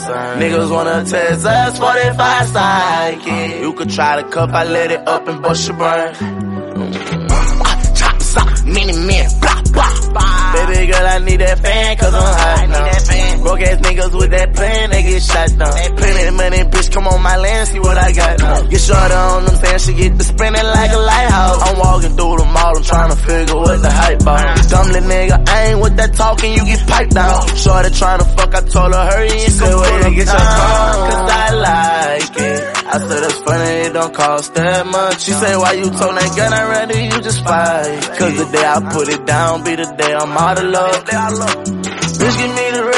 Niggas wanna test us 45 psychic. You could try the cup, I let it up and bust your brain. Chop sock, mini man, blah, blah, blah. Baby girl, I need that fan, cause I'm hot now. Broke ass niggas with that plan, they get shot down. Plenty of money, bitch, come on my land, see what I got now. Get shorter on them, saying she get to spinning like a lighthouse. I'm walking through the mall, I'm trying to figure what the hype about. Dumb little nigga, I ain't with that talking, you get piped down. Shorty trying to fuck, I told her hurry and said, wait to get your car, cause I like it. I said, that's funny, it don't cost that much. She said, why you told that gun, I'd rather you just fight. Cause the day I put it down, be the day I'm out of love. Bitch, give me the